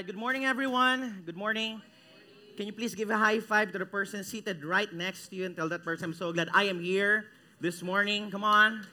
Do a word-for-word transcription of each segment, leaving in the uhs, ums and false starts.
right, good morning, everyone. Good morning. Can you please give a high five to the person seated right next to you and tell that person, I'm so glad I am here this morning. Come on.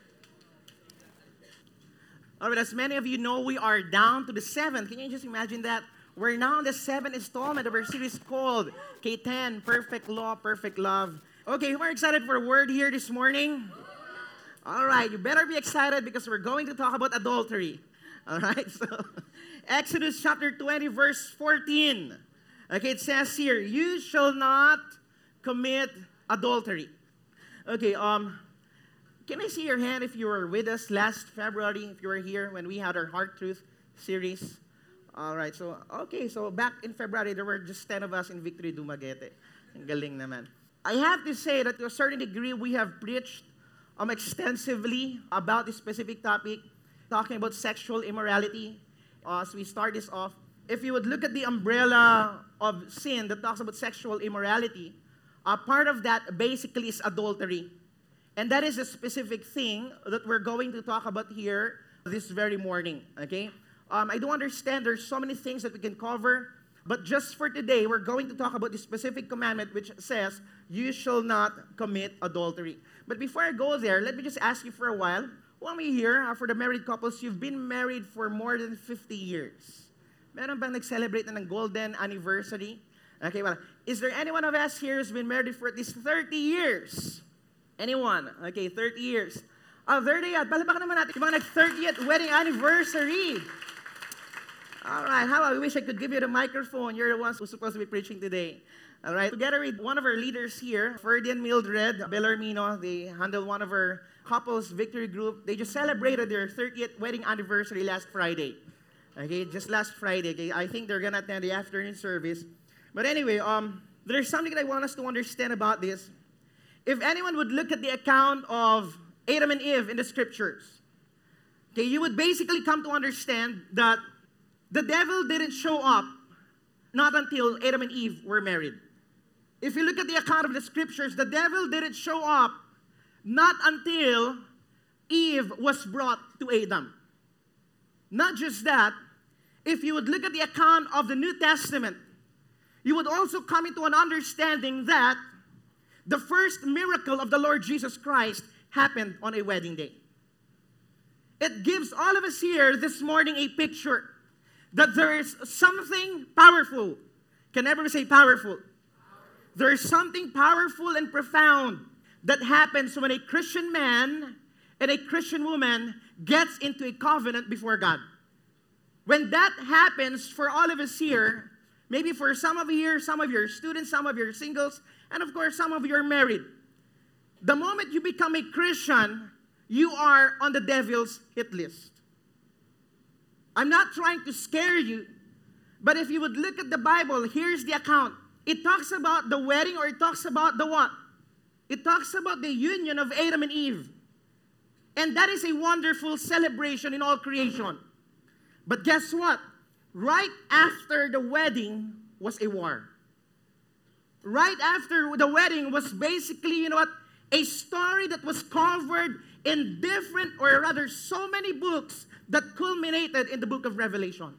All right, as many of you know, we are down to the seventh. Can you just imagine that? We're now on the seventh installment of our series called K ten, Perfect Law, Perfect Love. Okay, who are excited for a word here this morning? All right, you better be excited because we're going to talk about adultery. All right, so Exodus chapter twenty, verse fourteen. Okay, it says here, you shall not commit adultery. Okay, um, can I see your hand if you were with us last February, if you were here when we had our Heart Truth series? All right, so, okay, so back in February, there were just ten of us in Victory Dumaguete. Ang galing naman. I have to say that to a certain degree, we have preached um, extensively about this specific topic, talking about sexual immorality. Uh, as we start this off, if you would look at the umbrella of sin that talks about sexual immorality, a part of that basically is adultery. And that is a specific thing that we're going to talk about here this very morning, okay? Um, I do understand there's so many things that we can cover, but just for today, we're going to talk about the specific commandment which says, you shall not commit adultery. But before I go there, let me just ask you for a while, who am I here? Uh, for the married couples, you've been married for more than fifty years. Meron bang nag-celebrate na ng golden anniversary? Okay, well, is there anyone of us here who's been married for at least thirty years? Anyone? Okay, thirty years. Oh, thirty yan. Palapakan naman natin yung mga nag-thirtieth wedding anniversary. All right, how about, I wish I could give you the microphone. You're the ones who's supposed to be preaching today. All right, together with one of our leaders here, Ferdian Mildred Bellarmino, they handle one of our couples victory group. They just celebrated their thirtieth wedding anniversary last Friday. Okay, just last Friday. Okay, I think they're gonna attend the afternoon service. But anyway, um, there's something that I want us to understand about this. If anyone would look at the account of Adam and Eve in the scriptures, okay, you would basically come to understand that the devil didn't show up not until Adam and Eve were married. If you look at the account of the scriptures, the devil didn't show up not until Eve was brought to Adam. Not just that, if you would look at the account of the New Testament, you would also come into an understanding that the first miracle of the Lord Jesus Christ happened on a wedding day. It gives all of us here this morning a picture that there is something powerful. Can everyone say powerful? There is something powerful and profound that happens when a Christian man and a Christian woman gets into a covenant before God. When that happens for all of us here, maybe for some of you here, some of your students, some of your singles, and of course some of you are married. The moment you become a Christian, you are on the devil's hit list. I'm not trying to scare you, but if you would look at the Bible, here's the account. It talks about the wedding, or it talks about the what? It talks about the union of Adam and Eve. And that is a wonderful celebration in all creation. But guess what? Right after the wedding was a war. Right after the wedding was basically, you know what? A story that was covered in different, or rather so many books that culminated in the book of Revelation.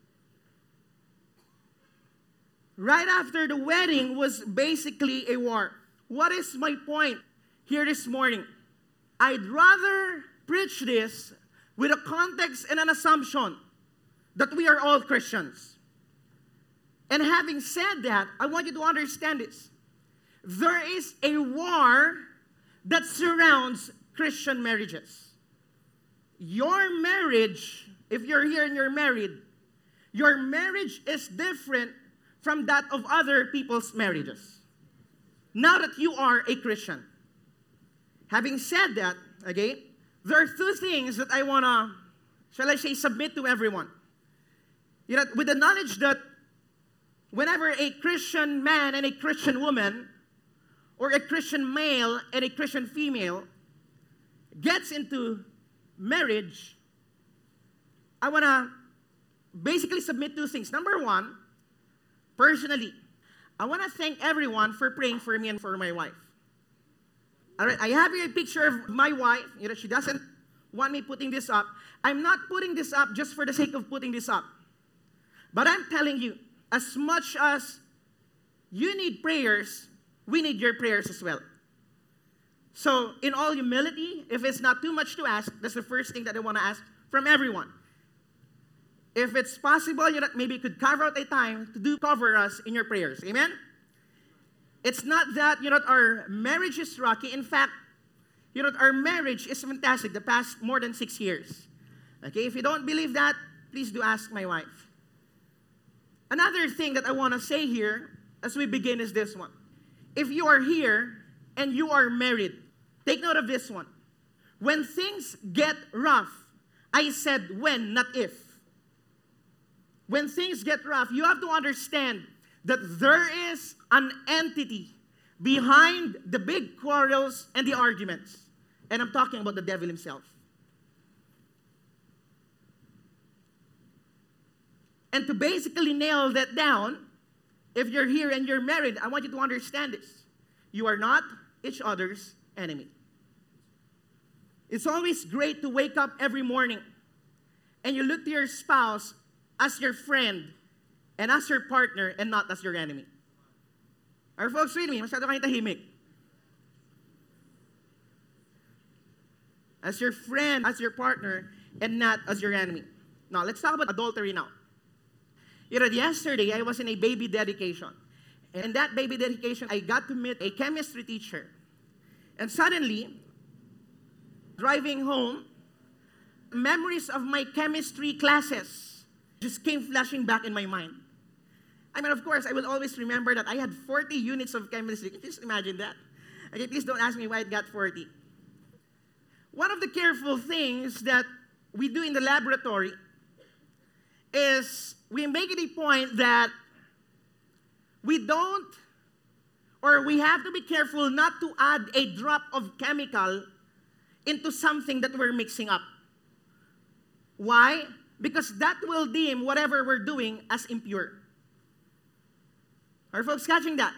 Right after the wedding was basically a war. What is my point here this morning? I'd rather preach this with a context and an assumption that we are all Christians. And having said that, I want you to understand this. There is a war that surrounds Christian marriages. Your marriage, if you're here and you're married, your marriage is different from that of other people's marriages. Now that you are a Christian. Having said that, okay, there are two things that I want to, shall I say, submit to everyone. You know, with the knowledge that whenever a Christian man and a Christian woman, or a Christian male and a Christian female gets into marriage, I want to basically submit two things. Number one, personally, I want to thank everyone for praying for me and for my wife. All right, I have here a picture of my wife. You know, she doesn't want me putting this up. I'm not putting this up just for the sake of putting this up. But I'm telling you, as much as you need prayers, we need your prayers as well. So, in all humility, if it's not too much to ask, that's the first thing that I want to ask from everyone. If it's possible, you know, maybe you could carve out a time to do cover us in your prayers. Amen? It's not that, you know, our marriage is rocky. In fact, you know, our marriage is fantastic the past more than six years. Okay, if you don't believe that, please do ask my wife. Another thing that I want to say here as we begin is this one. If you are here and you are married, take note of this one. When things get rough, I said when, not if. When things get rough, you have to understand that there is an entity behind the big quarrels and the arguments. And I'm talking about the devil himself. And to basically nail that down, if you're here and you're married, I want you to understand this. You are not each other's enemy. It's always great to wake up every morning and you look to your spouse as your friend and as your partner and not as your enemy. Are folks with me? Masyado kayong tahimik. As your friend, as your partner, and not as your enemy. Now, let's talk about adultery now. You know, yesterday, I was in a baby dedication. And in that baby dedication, I got to meet a chemistry teacher. And suddenly, driving home, memories of my chemistry classes just came flashing back in my mind. I mean, of course, I will always remember that I had forty units of chemistry. Can you just imagine that? Okay, please don't ask me why I got forty. One of the careful things that we do in the laboratory is we make it a point that we don't, or we have to be careful not to add a drop of chemical into something that we're mixing up. Why? Because that will deem whatever we're doing as impure. Are folks catching that?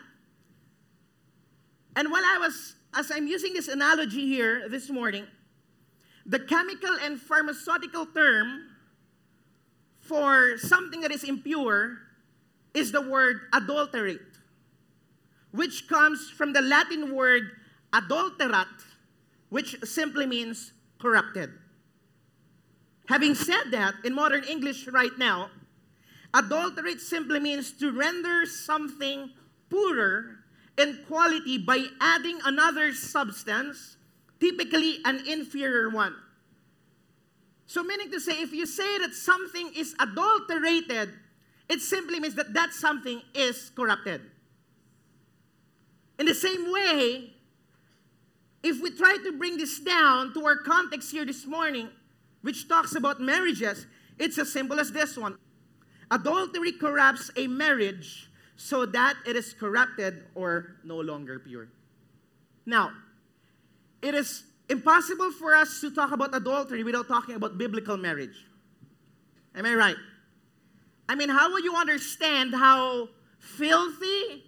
And while I was, as I'm using this analogy here this morning, the chemical and pharmaceutical term for something that is impure is the word adulterate, which comes from the Latin word adulterat, which simply means corrupted. Having said that, in modern English right now, adulterate simply means to render something poorer in quality by adding another substance, typically an inferior one. So meaning to say, if you say that something is adulterated, it simply means that that something is corrupted. In the same way, if we try to bring this down to our context here this morning, which talks about marriages, it's as simple as this one. Adultery corrupts a marriage so that it is corrupted or no longer pure. Now, it is impossible for us to talk about adultery without talking about biblical marriage. Am I right? I mean, how will you understand how filthy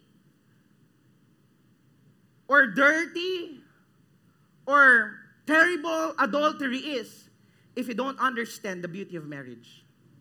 or dirty or terrible adultery is if you don't understand the beauty of marriage?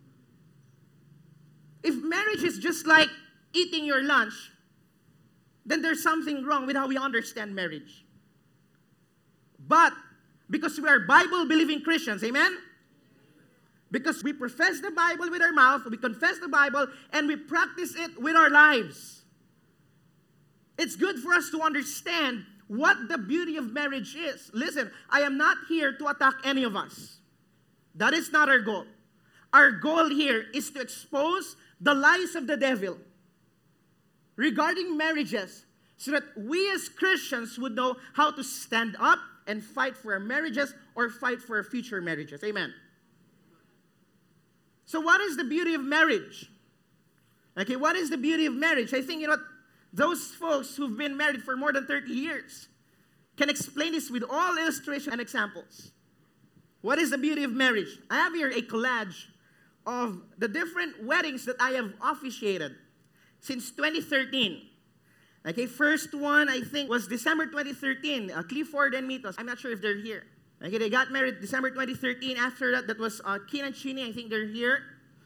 If marriage is just like eating your lunch, then there's something wrong with how we understand marriage. But because we are Bible-believing Christians, amen? Because we profess the Bible with our mouth, we confess the Bible, and we practice it with our lives. It's good for us to understand what the beauty of marriage is. Listen, I am not here to attack any of us. That is not our goal. Our goal here is to expose the lies of the devil regarding marriages so that we as Christians would know how to stand up and fight for our marriages or fight for our future marriages. Amen. So what is the beauty of marriage? Okay, what is the beauty of marriage? I think, you know, those folks who've been married for more than thirty years can explain this with all illustration and examples. What is the beauty of marriage? I have here a collage of the different weddings that I have officiated since twenty thirteen. Okay, first one I think was December twenty thirteen, uh, Clifford and Mitos. I'm not sure if they're here. Okay, they got married December twenty thirteen. After that, that was uh, Keen and Chini. I think they're here.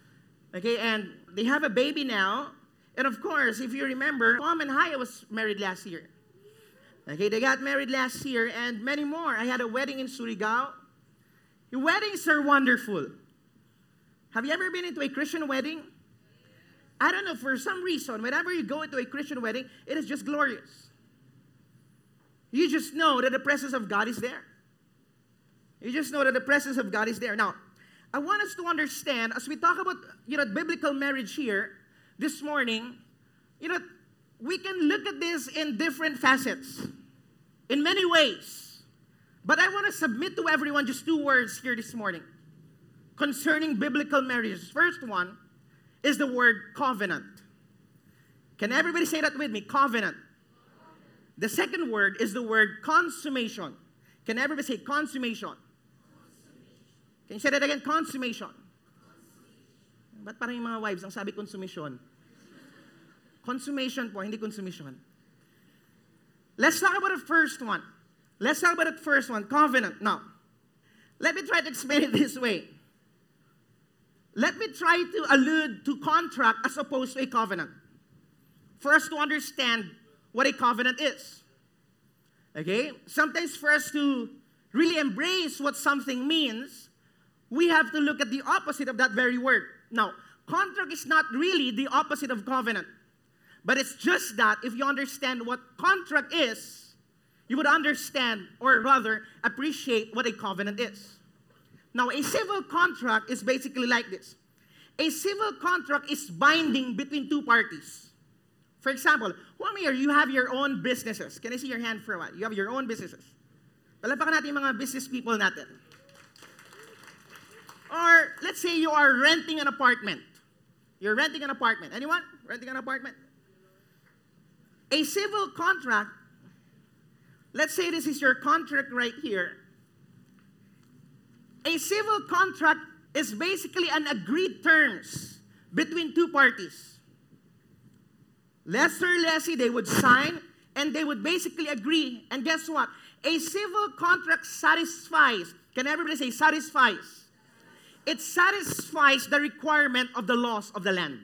Okay, and they have a baby now. And of course, if you remember, Tom and Haya was married last year. Okay, they got married last year and many more. I had a wedding in Surigao. Weddings are wonderful. Have you ever been into a Christian wedding? I don't know, for some reason, whenever you go into a Christian wedding, it is just glorious. You just know that the presence of God is there. You just know that the presence of God is there. Now, I want us to understand, as we talk about, you know, biblical marriage here this morning, you know, we can look at this in different facets, in many ways. But I want to submit to everyone just two words here this morning concerning biblical marriages. First one is the word covenant. Can everybody say that with me? Covenant. The second word is the word consummation. Can everybody say consummation? Can you say that again? Consummation. Ba't parang yung mga wives ang sabi consummation? Consummation po, hindi consummation. Let's talk about the first one. Let's talk about the first one, covenant. Now, let me try to explain it this way. Let me try to allude to contract as opposed to a covenant, for us to understand what a covenant is. Okay? Sometimes for us to really embrace what something means, we have to look at the opposite of that very word. Now, contract is not really the opposite of covenant. But it's just that if you understand what contract is, you would understand, or rather, appreciate what a covenant is. Now, a civil contract is basically like this. A civil contract is binding between two parties. For example, who am here? You have your own businesses. Can I see your hand for a while? You have your own businesses. Palapakan natin yung mga business people natin. Or, let's say you are renting an apartment. You're renting an apartment. Anyone? Renting an apartment? A civil contract, let's say this is your contract right here. A civil contract is basically an agreed terms between two parties. Lessor, lessee, they would sign and they would basically agree. And guess what? A civil contract satisfies. Can everybody say satisfies? It satisfies the requirement of the laws of the land.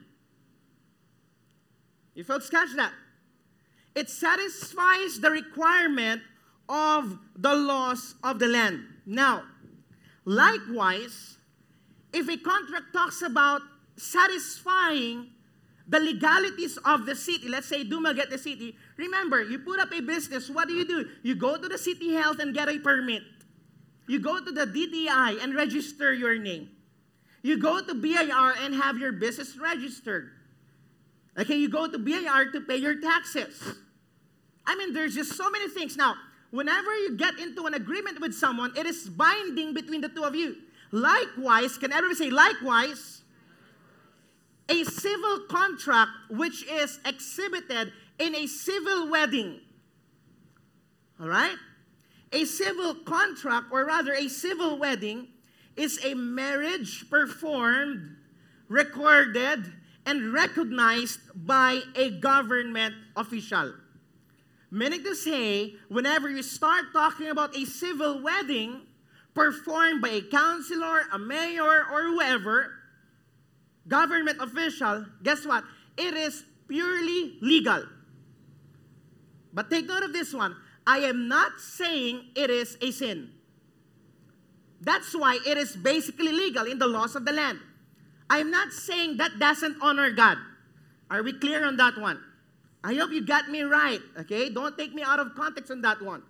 You folks catch that? It satisfies the requirement of the laws of the land. Now, likewise, if a contract talks about satisfying the legalities of the city, let's say Dumaguete the city, remember, you put up a business, what do you do? You go to the city health and get a permit. You go to the D T I and register your name. You go to B I R and have your business registered. Okay, you go to B I R to pay your taxes. I mean, there's just so many things. Now, whenever you get into an agreement with someone, it is binding between the two of you. Likewise, can everybody say likewise? A civil contract which is exhibited in a civil wedding. All right? A civil contract, or rather a civil wedding, is a marriage performed, recorded, and recognized by a government official. Meaning to say, whenever you start talking about a civil wedding performed by a counselor, a mayor, or whoever, government official, guess what? It is purely legal. But take note of this one. I am not saying it is a sin. That's why it is basically legal in the laws of the land. I'm not saying that doesn't honor God. Are we clear on that one? I hope you got me right, okay? Don't take me out of context on that one.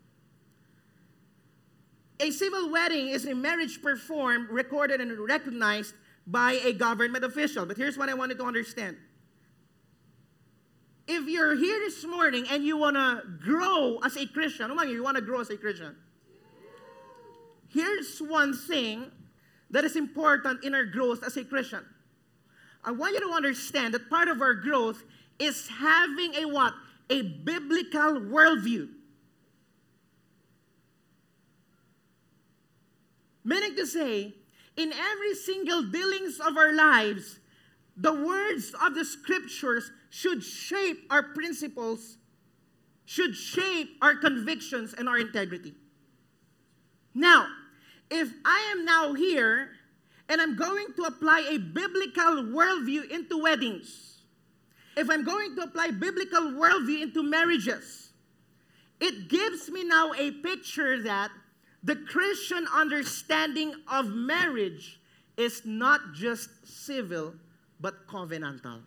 A civil wedding is a marriage performed, recorded, and recognized by a government official. But here's what I wanted to understand. If you're here this morning and you want to grow as a Christian, you want to grow as a Christian, here's one thing that is important in our growth as a Christian. I want you to understand that part of our growth is having a what? A biblical worldview. Meaning to say, in every single dealings of our lives, the words of the scriptures should shape our principles, should shape our convictions and our integrity. Now, if I am now here and I'm going to apply a biblical worldview into weddings, if I'm going to apply biblical worldview into marriages, it gives me now a picture that the Christian understanding of marriage is not just civil, but covenantal.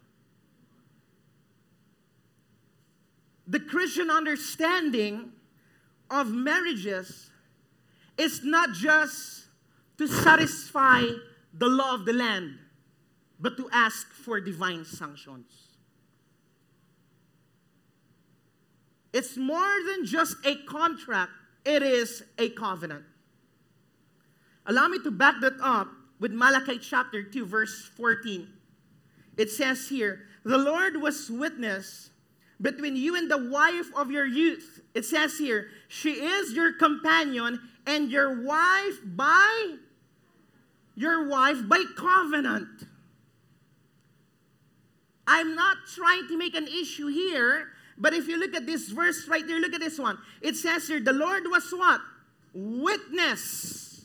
The Christian understanding of marriages is not just to satisfy the law of the land, but to ask for divine sanctions. It's more than just a contract, it is a covenant. Allow me to back that up with Malachi chapter two, verse fourteen. It says here, the Lord was witness between you and the wife of your youth. It says here, she is your companion and your wife by, your wife by covenant. I'm not trying to make an issue here, but if you look at this verse right there, look at this one. It says here, the Lord was what? Witness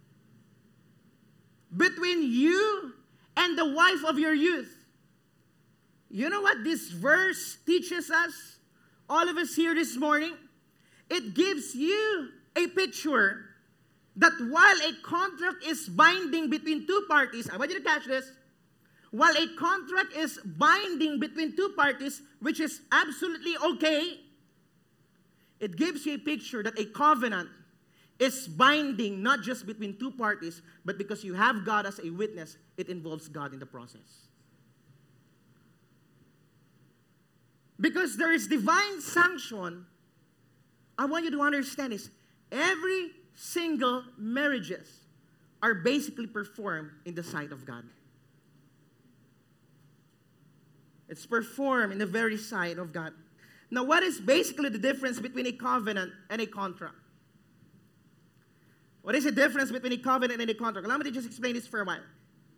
between you and the wife of your youth. You know what this verse teaches us? All of us here this morning. It gives you a picture that while a contract is binding between two parties, I want you to catch this. While a contract is binding between two parties, which is absolutely okay, it gives you a picture that a covenant is binding not just between two parties, but because you have God as a witness, it involves God in the process. Because there is divine sanction, I want you to understand this. Every single marriages are basically performed in the sight of God. It's performed in the very sight of God. Now, what is basically the difference between a covenant and a contract? What is the difference between a covenant and a contract? Allow me to just explain this for a while.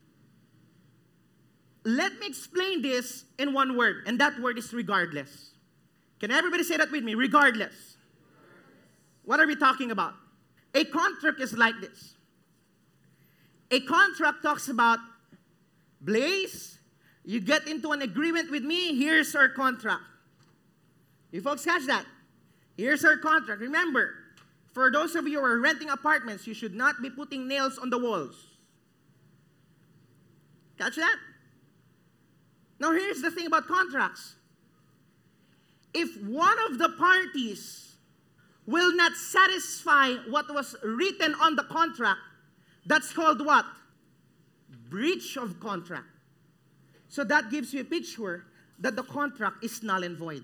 Let me explain this in one word, and that word is regardless. Can everybody say that with me? Regardless. What are we talking about? A contract is like this. A contract talks about, Blaze, you get into an agreement with me, here's our contract. You folks catch that? Here's our contract. Remember, for those of you who are renting apartments, you should not be putting nails on the walls. Catch that? Now, here's the thing about contracts. If one of the parties will not satisfy what was written on the contract, that's called what? Breach of contract. So that gives you a picture that the contract is null and void.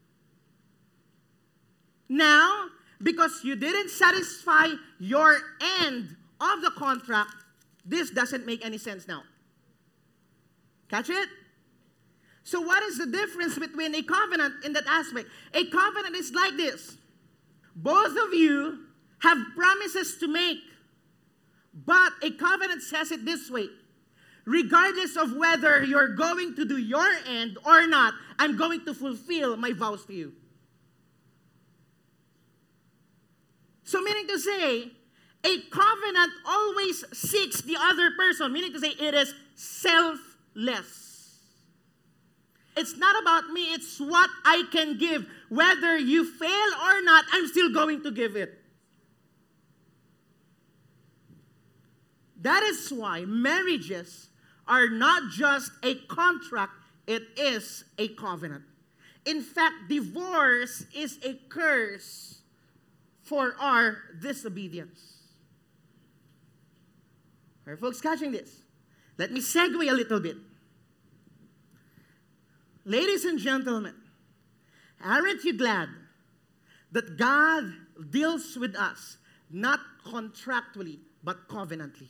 Now, because you didn't satisfy your end of the contract, this doesn't make any sense now. Catch it? So what is the difference between a covenant in that aspect? A covenant is like this. Both of you have promises to make, but a covenant says it this way. Regardless of whether you're going to do your end or not, I'm going to fulfill my vows to you. So meaning to say, a covenant always seeks the other person, meaning to say it is selfless. It's not about me, it's what I can give. Whether you fail or not, I'm still going to give it. That is why marriages are not just a contract, it is a covenant. In fact, divorce is a curse for our disobedience. Are folks catching this? Let me segue a little bit. Ladies and gentlemen, aren't you glad that God deals with us not contractually but covenantally?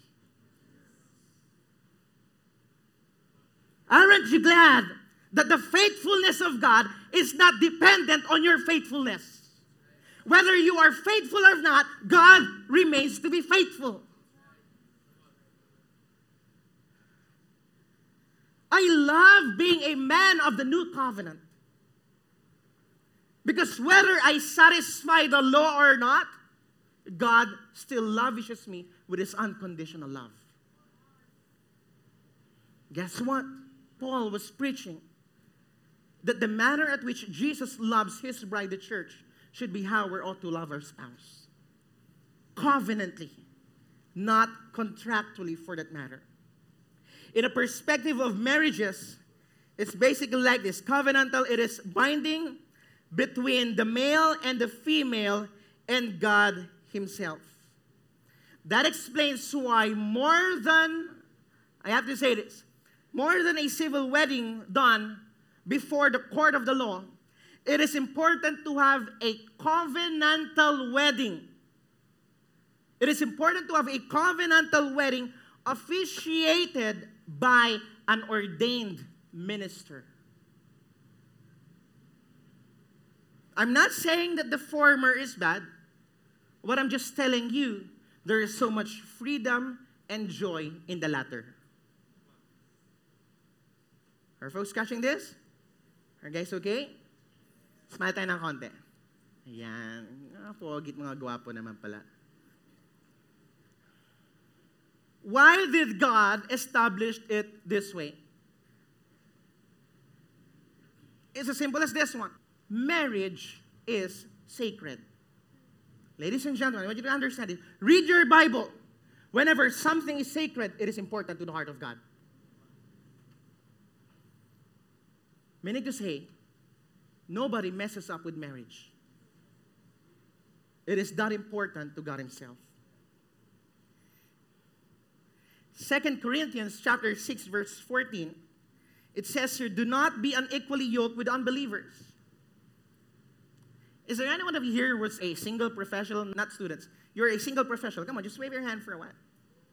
Aren't you glad that the faithfulness of God is not dependent on your faithfulness? Whether you are faithful or not, God remains to be faithful. I love being a man of the new covenant. Because whether I satisfy the law or not, God still lavishes me with His unconditional love. Guess what? Paul was preaching that the manner at which Jesus loves his bride, the church, should be how we ought to love our spouse. Covenantly, not contractually for that matter. In a perspective of marriages, it's basically like this. Covenantal, it is binding between the male and the female and God Himself. That explains why more than, I have to say this, more than a civil wedding done before the court of the law, it is important to have a covenantal wedding. It is important to have a covenantal wedding officiated by an ordained minister. I'm not saying that the former is bad. What I'm just telling you, there is so much freedom and joy in the latter. Are folks catching this? Are guys okay? Smile tayo ng konti. Ayan. Ah, pogit mga gwapo naman pala. Why did God establish it this way? It's as simple as this one. Marriage is sacred. Ladies and gentlemen, I want you to understand it. Read your Bible. Whenever something is sacred, it is important to the heart of God. Meaning to say, nobody messes up with marriage. It is that important to God Himself. Second Corinthians chapter six, verse fourteen, it says here, do not be unequally yoked with unbelievers. Is there anyone of you here who was a single professional, not students? You're a single professional. Come on, just wave your hand for a while.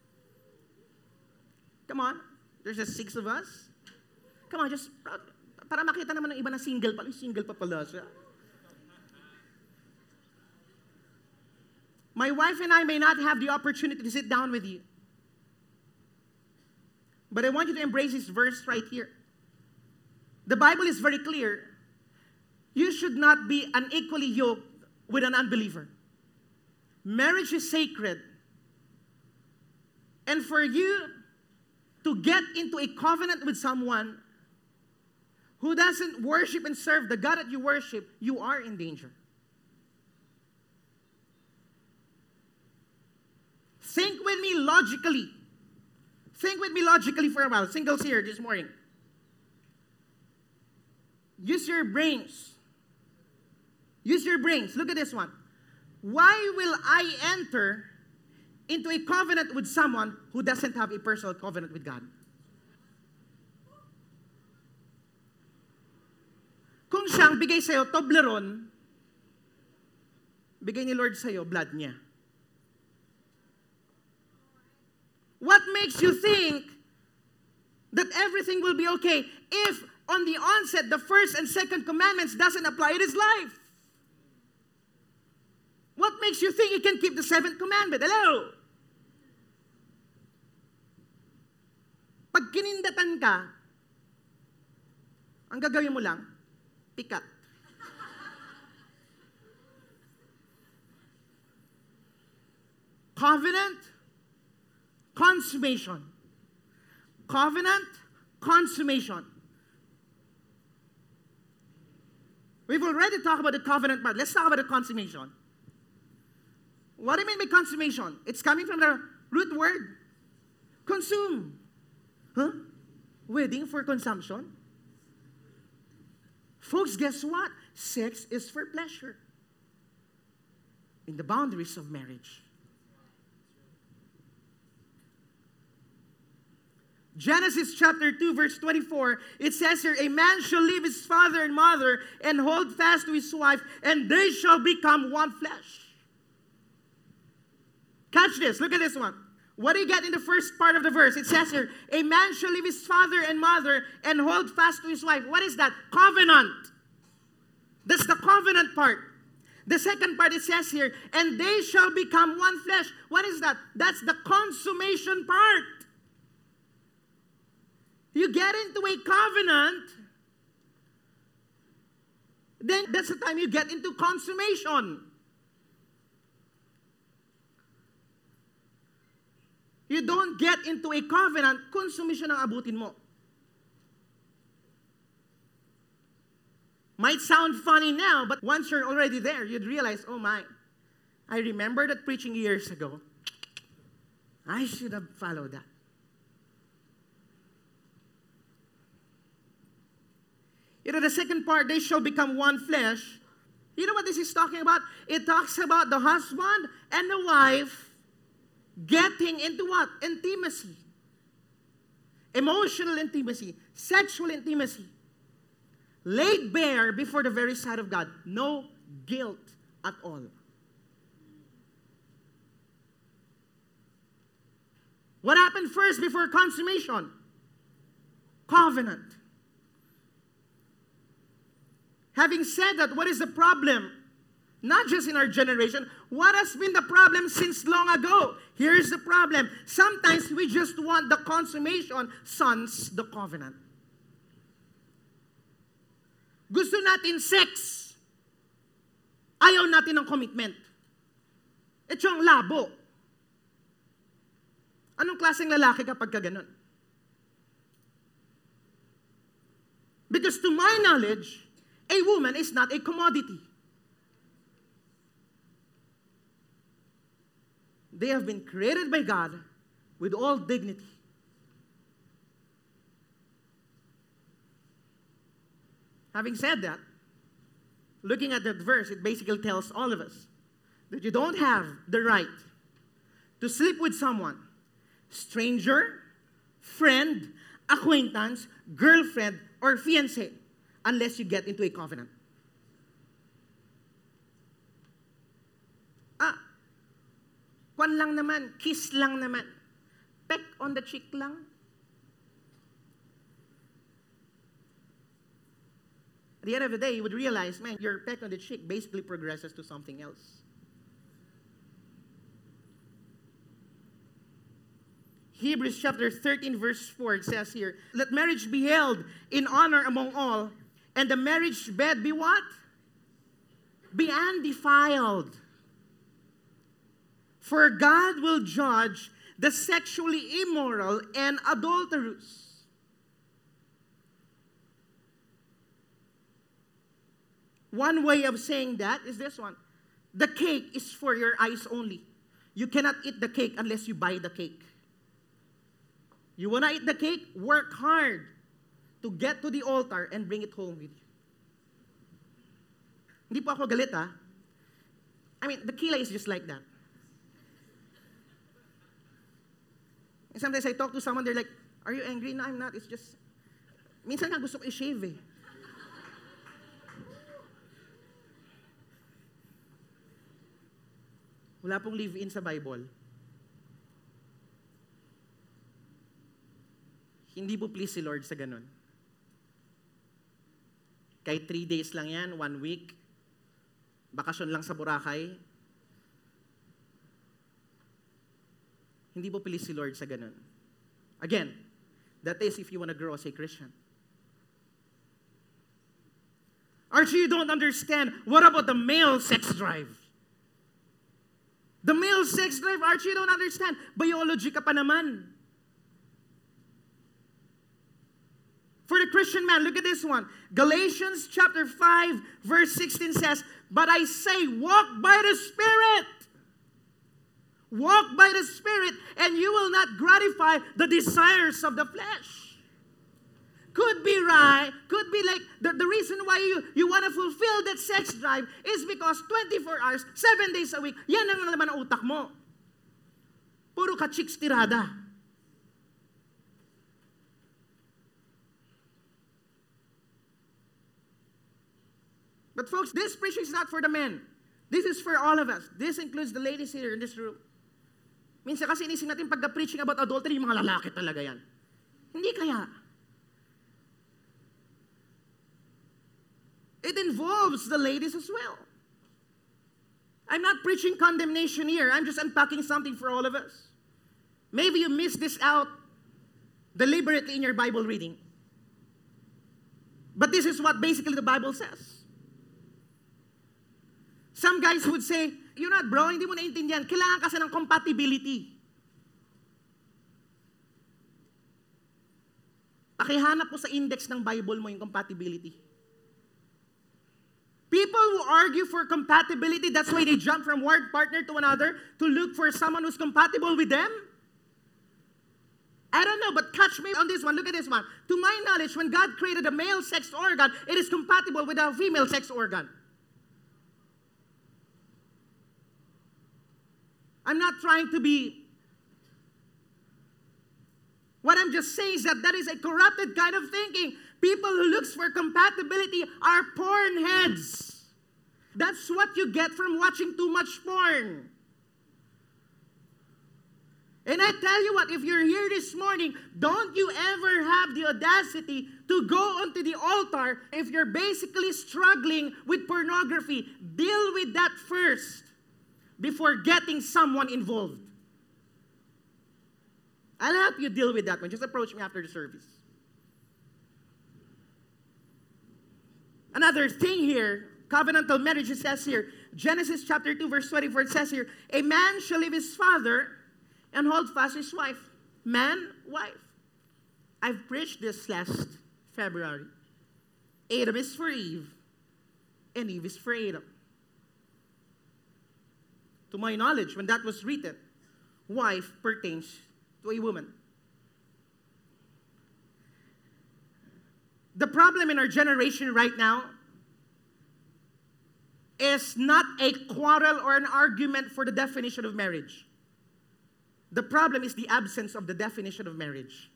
Come on. There's just six of us. Come on, just, para makita naman ng iba na single pa. Single pa pala siya. My wife and I may not have the opportunity to sit down with you. But I want you to embrace this verse right here. The Bible is very clear. You should not be unequally yoked with an unbeliever. Marriage is sacred. And for you to get into a covenant with someone who doesn't worship and serve the God that you worship, you are in danger. Think with me logically. Think with me logically for a while. Singles here this morning. Use your brains. Use your brains. Look at this one. Why will I enter into a covenant with someone who doesn't have a personal covenant with God? Kung siyang bigay sa'yo, Toblerone, bigay ni Lord sa'yo, blood niya. What makes you think that everything will be okay if on the onset, the first and second commandments doesn't apply? It is life. What makes you think you can keep the seventh commandment? Hello? Pag kinindatan ka, ang gagawin mo lang, pikat. Covenant, consummation. Covenant, consummation. We've already talked about the covenant part. Let's talk about the consummation. What do you mean by consummation? It's coming from the root word. Consume. Huh? Wedding for consumption? Folks, guess what? Sex is for pleasure. In the boundaries of marriage. Genesis chapter two, verse twenty-four, it says here, a man shall leave his father and mother and hold fast to his wife, and they shall become one flesh. Catch this. Look at this one. What do you get in the first part of the verse? It says here, a man shall leave his father and mother and hold fast to his wife. What is that? Covenant. That's the covenant part. The second part it says here, and they shall become one flesh. What is that? That's the consummation part. You get into a covenant, then that's the time you get into consummation. You don't get into a covenant, consummation ang abutin mo. Might sound funny now, but once you're already there, you'd realize, oh my, I remember that preaching years ago. I should have followed that. You know, the second part, they shall become one flesh. You know what this is talking about? It talks about the husband and the wife getting into what? Intimacy. Emotional intimacy. Sexual intimacy. Laid bare before the very sight of God. No guilt at all. What happened first before consummation? Covenant. Having said that, what is the problem? Not just in our generation. What has been the problem since long ago? Here's the problem. Sometimes we just want the consummation, sons, the covenant. Gusto natin sex. Ayaw natin ng commitment. Ito ang labo. Anong klaseng lalaki kapag ka ganun? Because to my knowledge, a woman is not a commodity. They have been created by God with all dignity. Having said that, looking at that verse, it basically tells all of us that you don't have the right to sleep with someone, stranger, friend, acquaintance, girlfriend, or fiancé, unless you get into a covenant. Ah, kwan lang naman, kiss lang naman, peck on the cheek lang. At the end of the day, you would realize, man, your peck on the cheek basically progresses to something else. Hebrews chapter thirteen, verse four, it says here, let marriage be held in honor among all, and the marriage bed be what? Be undefiled. For God will judge the sexually immoral and adulterous. One way of saying that is this one. The cake is for your eyes only. You cannot eat the cake unless you buy the cake. You want to eat the cake? Work hard to get to the altar and bring it home with you. Hindi po ako galit, ha? I mean, the kila is just like that. And sometimes I talk to someone, they're like, are you angry? No, I'm not. It's just, minsan nga gusto ko i-shave eh. Wala pong live-in sa Bible. Hindi po please si Lord sa ganun. Kahit three days lang yan, one week, bakasyon lang sa Boracay, hindi po please si Lord sa ganun. Again, that is if you want to grow as a Christian. Archie, you don't understand. What about the male sex drive? The male sex drive, Archie, you don't understand. Biology ka pa naman. For the Christian man, look at this one. Galatians chapter five, verse sixteen says, but I say, walk by the Spirit. Walk by the Spirit, and you will not gratify the desires of the flesh. Could be right, could be like, the, the reason why you, you want to fulfill that sex drive is because twenty-four hours, seven days a week, yan ang laman ng utak mo. Puro ka chicks tirada. But folks, this preaching is not for the men. This is for all of us. This includes the ladies here in this room. Minsan kasi inisip natin pagka-preaching about adultery, yung mga lalaki talaga yan. Hindi kaya. It involves the ladies as well. I'm not preaching condemnation here. I'm just unpacking something for all of us. Maybe you missed this out deliberately in your Bible reading. But this is what basically the Bible says. Some guys would say, you know what bro, hindi mo naiintindihan. Kailangan kasi ng compatibility. Pakihanap po sa index ng Bible mo yung compatibility. People who argue for compatibility, that's why they jump from one partner to another to look for someone who's compatible with them. I don't know, but catch me on this one. Look at this one. To my knowledge, when God created a male sex organ, it is compatible with a female sex organ. I'm not trying to be... What I'm just saying is that that is a corrupted kind of thinking. People who look for compatibility are porn heads. That's what you get from watching too much porn. And I tell you what, if you're here this morning, don't you ever have the audacity to go onto the altar if you're basically struggling with pornography. Deal with that first before getting someone involved. I'll help you deal with that one. Just approach me after the service. Another thing here, covenantal marriage, it says here, Genesis chapter two, verse twenty-four, it says here, a man shall leave his father and hold fast his wife. Man, wife. I've preached this last February. Adam is for Eve, and Eve is for Adam. To my knowledge, when that was written, wife pertains to a woman. The problem in our generation right now is not a quarrel or an argument for the definition of marriage. The problem is the absence of the definition of marriage.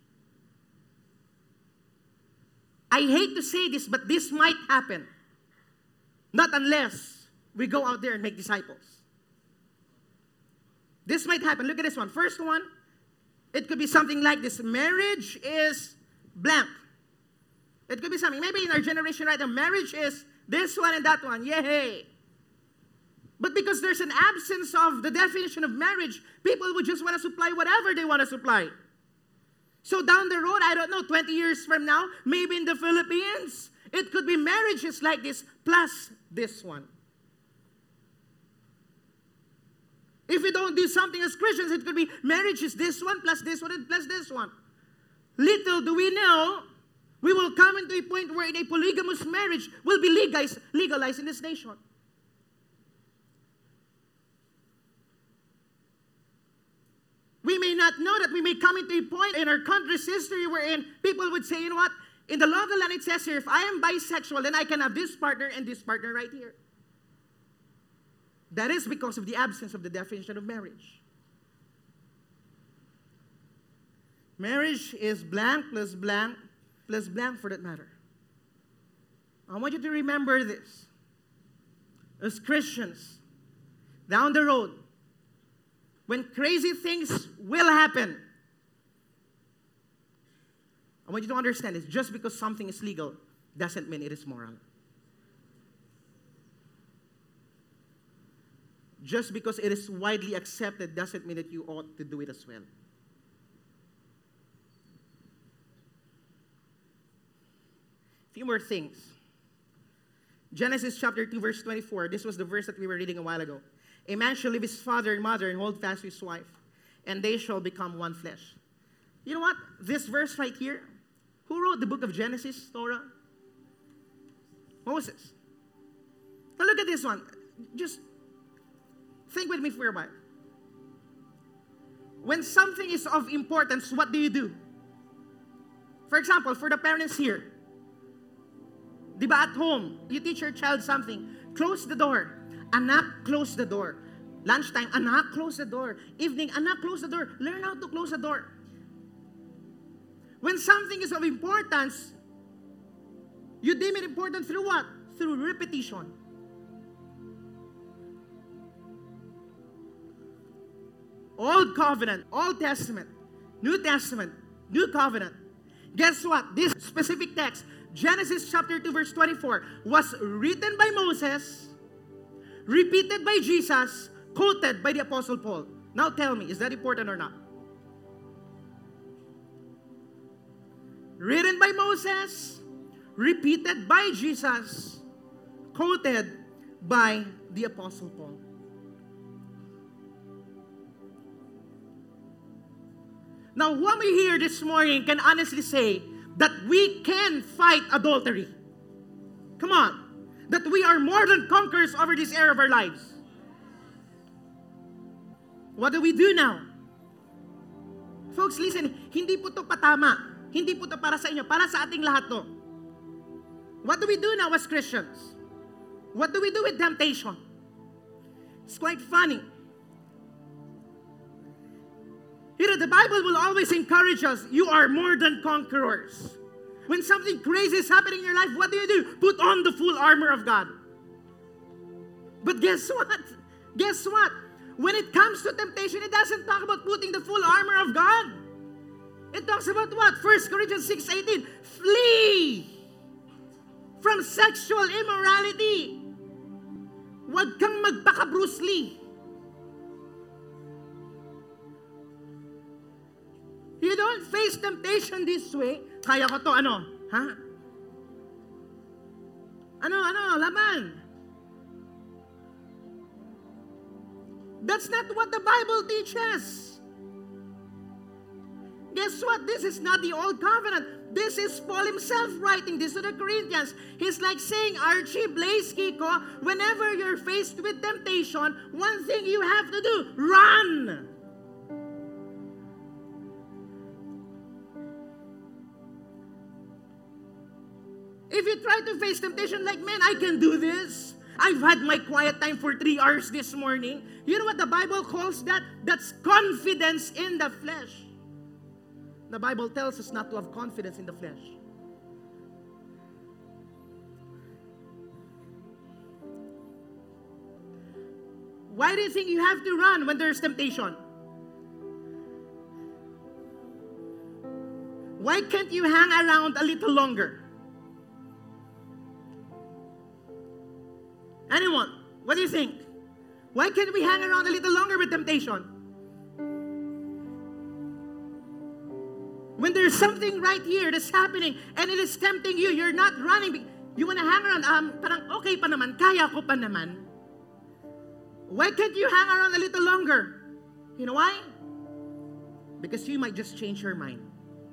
I hate to say this, but this might happen. Not unless we go out there and make disciples. This might happen. Look at this one. First one, it could be something like this. Marriage is blank. It could be something. Maybe in our generation right now, marriage is this one and that one. Yay! But because there's an absence of the definition of marriage, people would just want to supply whatever they want to supply. So down the road, I don't know, twenty years from now, maybe in the Philippines, it could be marriages like this plus this one. If we don't do something as Christians, it could be marriage is this one plus this one and plus this one. Little do we know, we will come into a point where a polygamous marriage will be legalized, legalized in this nation. We may not know that we may come into a point in our country's history wherein people would say, you know what, in the law of the land it says here, if I am bisexual, then I can have this partner and this partner right here. That is because of the absence of the definition of marriage. Marriage is blank plus blank plus blank for that matter. I want you to remember this. As Christians, down the road, when crazy things will happen, I want you to understand this. Just because something is legal doesn't mean it is moral. Just because it is widely accepted doesn't mean that you ought to do it as well. A few more things. Genesis chapter two, verse twenty-four. This was the verse that we were reading a while ago. A man shall leave his father and mother and hold fast his wife, and they shall become one flesh. You know what? This verse right here, who wrote the book of Genesis, Torah? Moses. Now look at this one. Just think with me for a while. When something is of importance, what do you do? For example, for the parents here, di ba at home, you teach your child something, close the door. Anak, close the door. Lunchtime, anak, close the door. Evening, anak, close the door. Learn how to close the door. When something is of importance, you deem it important through what? Through repetition. Old Covenant, Old Testament, New Testament, New Covenant. Guess what? This specific text, Genesis chapter two, verse twenty-four, was written by Moses, repeated by Jesus, quoted by the Apostle Paul. Now tell me, is that important or not? Written by Moses, repeated by Jesus, quoted by the Apostle Paul. Now, what we hear this morning can honestly say that we can fight adultery. Come on. that we are more than conquerors over this area of our lives. What do we do now? Folks, listen, hindi po to patama. Hindi po to para sa inyo, para sa ating lahat to. What do we do now as Christians? What do we do with temptation? It's quite funny. You know, the Bible will always encourage us, you are more than conquerors. When something crazy is happening in your life, what do you do? Put on the full armor of God. But guess what? Guess what? When it comes to temptation, it doesn't talk about putting the full armor of God. It talks about what? First Corinthians six eighteen. Flee from sexual immorality. Huwag kang magpaka Bruce Lee. You don't face temptation this way. Kaya ko to, ano? Ha? Ano, ano, laban. That's not what the Bible teaches. Guess what? This is not the old covenant. This is Paul himself writing this to the Corinthians. He's like saying, Archie, Blaze, Kiko, whenever you're faced with temptation, one thing you have to do, run. If you try to face temptation like, man, I can do this. I've had my quiet time for three hours this morning. You know what the Bible calls that? That's confidence in the flesh. The Bible tells us not to have confidence in the flesh. Why do you think you have to run when there's temptation? Why can't you hang around a little longer? Anyone, what do you think? Why can't we hang around a little longer with temptation? When there's something right here that's happening and it is tempting you, you're not running. You want to hang around, um, parang okay pa naman, kaya ko pa naman. Why can't you hang around a little longer? You know why? Because you might just change your mind.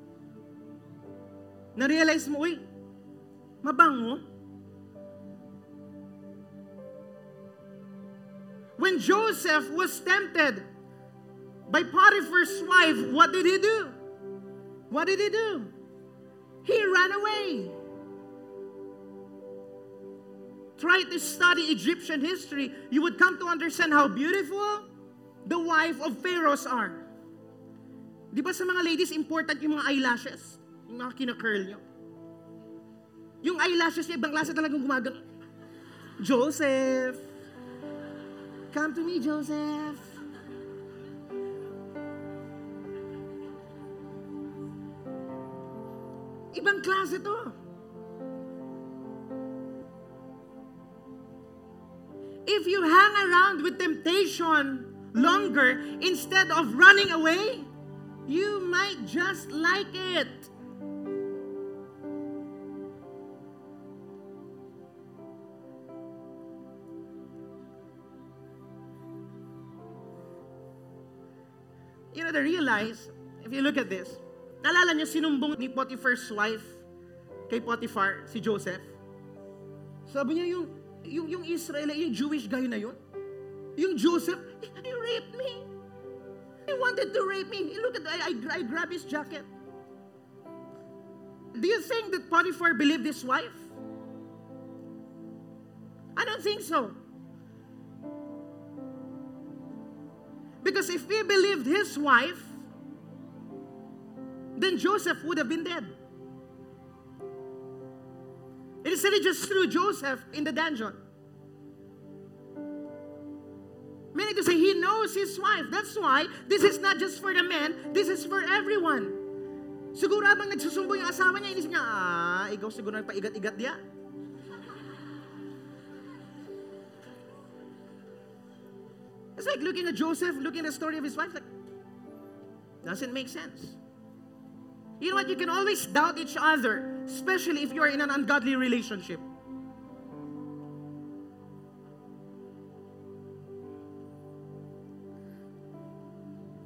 Na-realize mo, uy, mabango. When Joseph was tempted by Potiphar's wife, what did he do? What did he do? He ran away. Try to study Egyptian history, you would come to understand how beautiful the wife of Pharaohs are. Di ba sa mga ladies, important yung mga eyelashes? Yung mga kina-curl nyo. Yung eyelashes niya, ibang klase talagang gumagano. Joseph! Come to me, Joseph. Ibang klase to. If you hang around with temptation longer instead of running away, you might just like it. You know, to realize, if you look at this, naalala niyo sinumbong ni Potiphar's wife kay Potiphar, si Joseph? Sabi niya, yung, yung, yung Israeli, yung Jewish guy na yun, yung Joseph, he raped me. He wanted to rape me. Look at, I, I, I grabbed his jacket. Do you think that Potiphar believed his wife? I don't think so. Because if he believed his wife, then Joseph would have been dead. Instead, he just threw Joseph in the dungeon. Meaning to say, he knows his wife. That's why this is not just for the men, this is for everyone. Siguro habang nagsusumbo yung asawa niya, inisip niya, ah, ikaw siguro nagpaigat-igat diya. It's like looking at Joseph, looking at the story of his wife, like, doesn't make sense. You know what? You can always doubt each other, especially if you are in an ungodly relationship.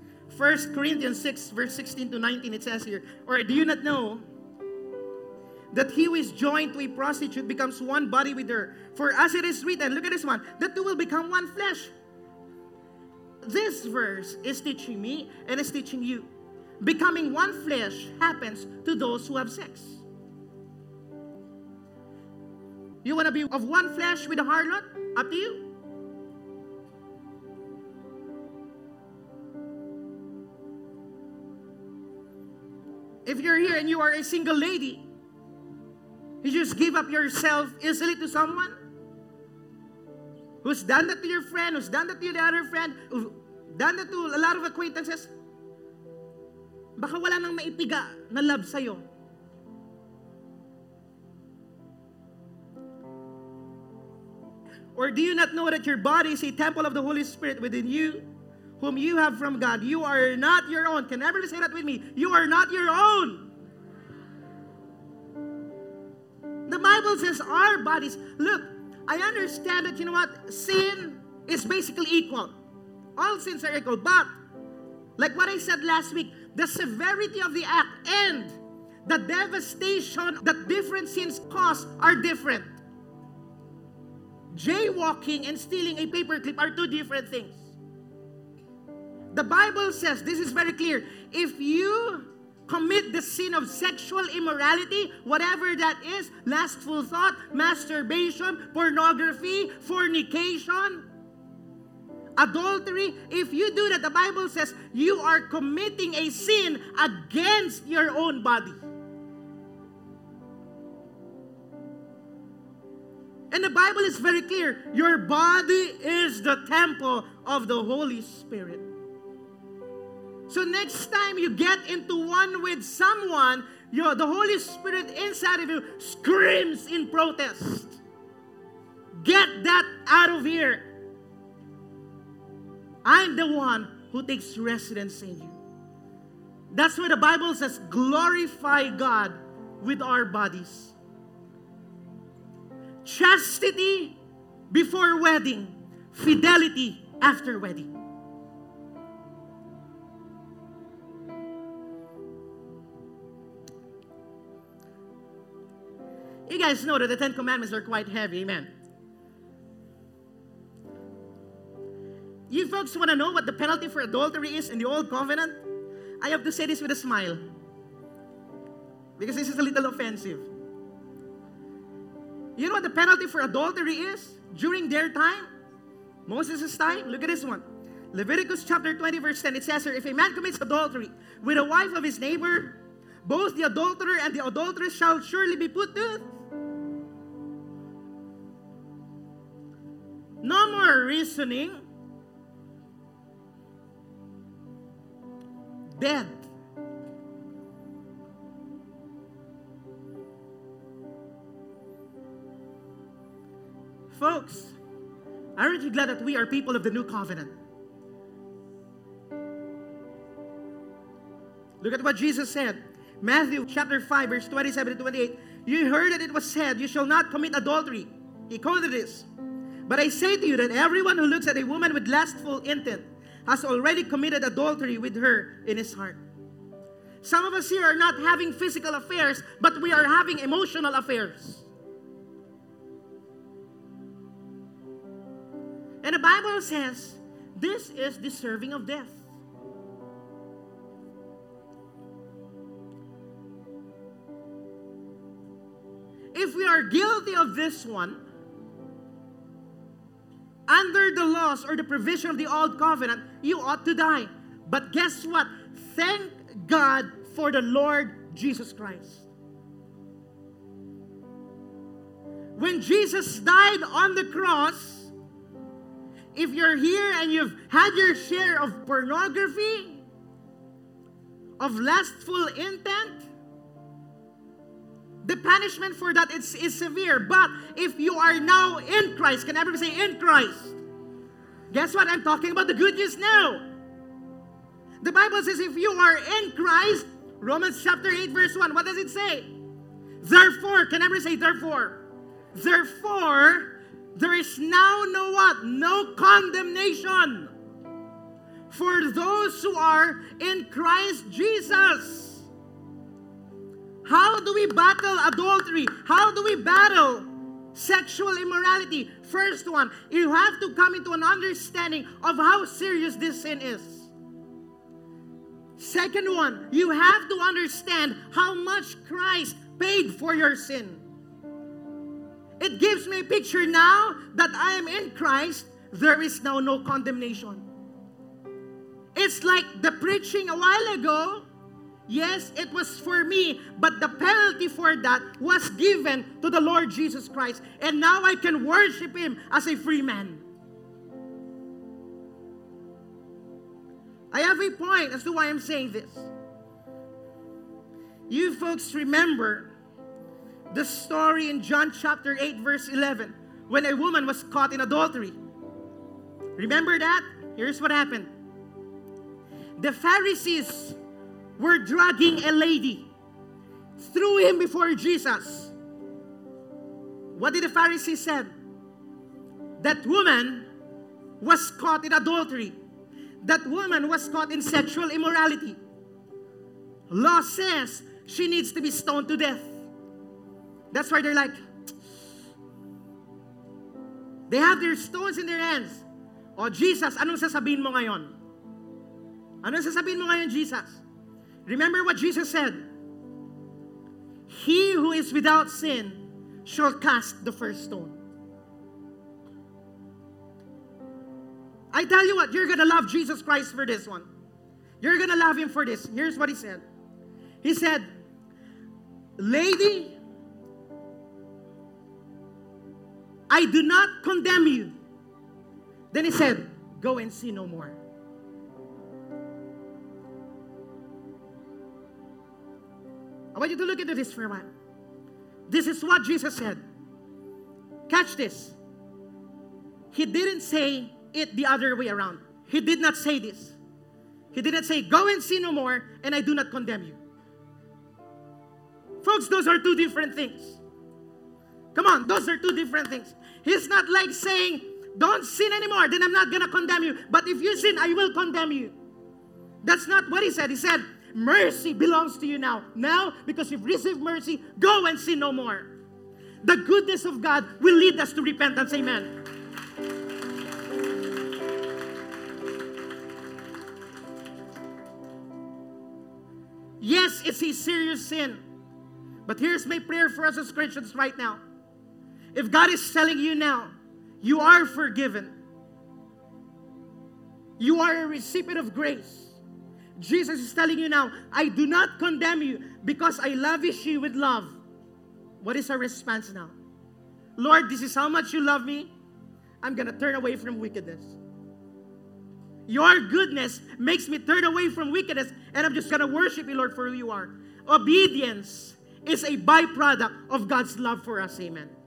First Corinthians six, verse sixteen to nineteen, it says here, or do you not know that he who is joined to a prostitute becomes one body with her. For as it is written, look at this one, the two will become one flesh. This verse is teaching me and is teaching you. Becoming one flesh happens to those who have sex. You want to be of one flesh with a harlot? Up to you. If you're here and you are a single lady, you just give up yourself easily to someone who's done that to your friend, who's done that to the other friend, who's done that to a lot of acquaintances, baka wala nang maipiga na love sa'yo. Or do you not know that your body is a temple of the Holy Spirit within you, whom you have from God? You are not your own. Can everybody say that with me? You are not your own. The Bible says our bodies. Look, I understand that, you know what? Sin is basically equal. All sins are equal. But, like what I said last week, the severity of the act and the devastation that different sins cause are different. Jaywalking and stealing a paperclip are two different things. The Bible says, this is very clear, if you commit the sin of sexual immorality, whatever that is, lustful thought, masturbation, pornography, fornication, adultery, if you do that, the Bible says, you are committing a sin against your own body. And the Bible is very clear, your body is the temple of the Holy Spirit. So next time you get into one with someone, your, the Holy Spirit inside of you screams in protest. Get that out of here. I'm the one who takes residence in you. That's why the Bible says, glorify God with our bodies. Chastity before wedding, fidelity after wedding. You guys know that the Ten Commandments are quite heavy, amen? You folks want to know what the penalty for adultery is in the Old Covenant? I have to say this with a smile, because this is a little offensive. You know what the penalty for adultery is during their time? Moses' time? Look at this one. Leviticus chapter twenty verse ten. It says here, if a man commits adultery with a wife of his neighbor, both the adulterer and the adulteress shall surely be put to death. No more reasoning. Dead. Folks, aren't you glad that we are people of the new covenant? Look at what Jesus said. Matthew chapter five, verse twenty-seven to twenty-eight. You heard that it was said, you shall not commit adultery. He quoted this. But I say to you that everyone who looks at a woman with lustful intent has already committed adultery with her in his heart. Some of us here are not having physical affairs, but we are having emotional affairs. And the Bible says, this is deserving of death. If we are guilty of this one, under the laws or the provision of the Old Covenant, you ought to die. But guess what? Thank God for the Lord Jesus Christ. When Jesus died on the cross, if you're here and you've had your share of pornography, of lustful intent, the punishment for that is, is severe. But if you are now in Christ, can everybody say in Christ? Guess what? I'm talking about the good news now. The Bible says if you are in Christ, Romans chapter eight verse one, what does it say? Therefore, can everybody say therefore? Therefore, there is now no what? No condemnation for those who are in Christ Jesus. How do we battle adultery? How do we battle sexual immorality? First one, you have to come into an understanding of how serious this sin is. Second one, you have to understand how much Christ paid for your sin. It gives me a picture now that I am in Christ, there is now no condemnation. It's like the preaching a while ago. Yes, it was for me, but the penalty for that was given to the Lord Jesus Christ. And now I can worship Him as a free man. I have a point as to why I'm saying this. You folks remember the story in John chapter eight verse eleven when a woman was caught in adultery. Remember that? Here's what happened. The Pharisees were dragging a lady, threw him before Jesus. What did the Pharisees said? That woman was caught in adultery. That woman was caught in sexual immorality. Law says she needs to be stoned to death. That's why they're like, they have their stones in their hands. Oh, Jesus, anong sasabihin mo ngayon? Anong sasabihin mo ngayon, Jesus? Remember what Jesus said? He who is without sin shall cast the first stone. I tell you what, you're going to love Jesus Christ for this one. You're going to love Him for this. Here's what He said. He said, lady, I do not condemn you. Then He said, go and sin no more. I want you to look into this for a while. This is what Jesus said. Catch this. He didn't say it the other way around. He did not say this. He didn't say, go and sin no more, and I do not condemn you. Folks, those are two different things. Come on, those are two different things. He's not like saying, don't sin anymore, then I'm not going to condemn you. But if you sin, I will condemn you. That's not what He said. He said, mercy belongs to you now. Now, because you've received mercy, go and sin no more. The goodness of God will lead us to repentance. Amen. Yes, it's a serious sin. But here's my prayer for us as Christians right now. If God is telling you now, you are forgiven. You are a recipient of grace. Jesus is telling you now, I do not condemn you because I lavish you with love. What is our response now? Lord, this is how much you love me. I'm going to turn away from wickedness. Your goodness makes me turn away from wickedness, and I'm just going to worship you, Lord, for who you are. Obedience is a byproduct of God's love for us. Amen.